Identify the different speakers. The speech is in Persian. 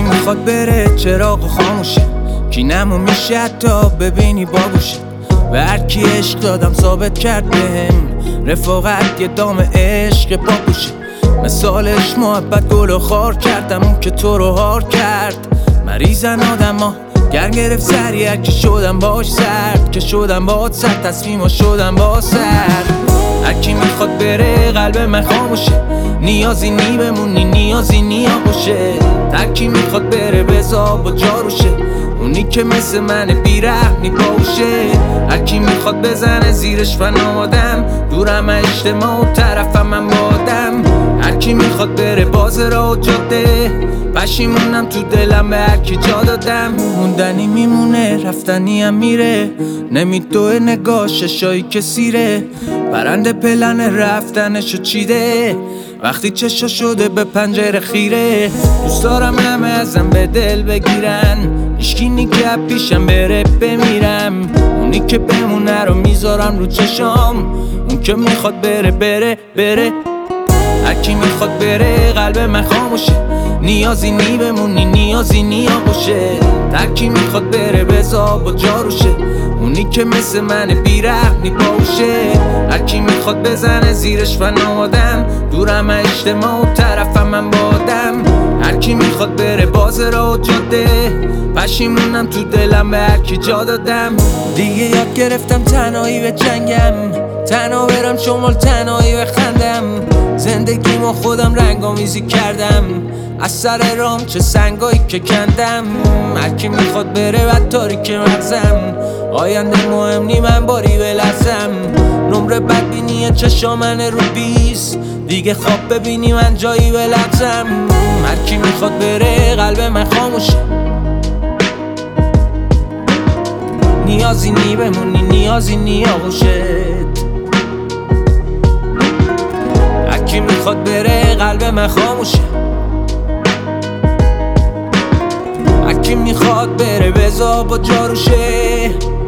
Speaker 1: میخواد بره چراغ خاموشه، کی نمو میشه حتی ببینی باگوشه. به هرکی عشق دادم ثابت کرد بهم رفاقت یه دام عشق باگوشه. مثالش محبت گل و خار کردم اون که تو رو هار کرد. مریضن آدم ها گرم گرفت سریع که شدم باش سرد، که شدم باهات سرد تصمیم ها شدم با سرد. هرکی میخواد بره قلب من خاموشه، نیازی نی بمونی نیازی نی آغوشه. هرکی میخواد بره بزا با جاروشه، اونی که مثل من بیرحمی باوشه. هرکی میخواد بزنه زیرش فنادم، دورم اجتماع و طرفم من بادم. هرکی میخواد بره باز راه و جاده، پشیمونم تو دلم به هرکی جا دادم. موندنی میمونه رفتنی هم میره، نمیدوه نگاه ششایی که سیره. پرنده پلن رفتنشو چیده، وقتی چشا شده به پنجره خیره. دوست دارم همه ازم به دل بگیرن، هیچکی نیگه پیشم بره بمیرم. اونی که بمونه رو میذارم رو چشام، اون که میخواد بره بره بره. هرکی میخواد بره قلب من خاموشه، نیازی نی بمونی نیازی نی آغوشه. هرکی میخواد بره بزا با جاروشه، اونی که مثل من بیرحمی باوشه. هرکی میخواد بزنه زیرش فنادم، دورم اجتماع و طرفم من بادم. هرکی میخواد بره باز راه و جاده، پشیمونم تو دلم به هرکی جا دادم. دیگه یاد گرفتم تنهایی به جنگم، تنها برم شمال تنهایی بخندم. زندگیمو خودم رنگامیزی کردم، از سر رام چه سنگایی که کندم. هرکی میخواد بره و تاریک مغزم، آینده مهم نی من باری بلرزم. نمره بدبینی چشامن رو 20، دیگه خواب ببینی من جایی بلرزم. هرکی میخواد بره قلب من خاموشه، نیازی نی بمونی نیازی نی آغوشت. هرکی میخواد بره قلب من خاموشه، هرکی میخواد بره بزا با جاروشه.